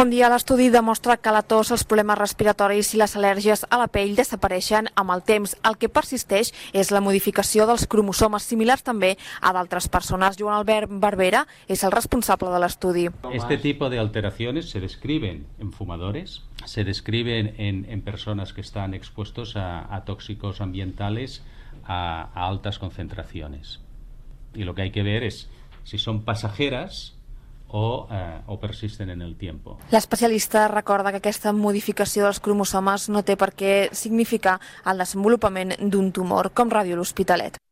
Bon dia. L'estudi demostra que la tos, els problemes respiratoris i les al·lèrgies a la pell desapareixen amb el temps. El que persisteix és la modificació dels cromosomes, similars també a d'altres persones. Joan Albert Barbera és el responsable de l'estudi. Este tipo de alteraciones se describen en fumadores, se describen en personas que están expuestos a tóxicos ambientales a altas concentraciones. Y lo que hay que ver es si son pasajeras o persisten en el tiempo. L'especialista recorda que aquesta modificació dels cromosomes no té per què significar el desenvolupament d'un tumor, com Ràdio L'Hospitalet.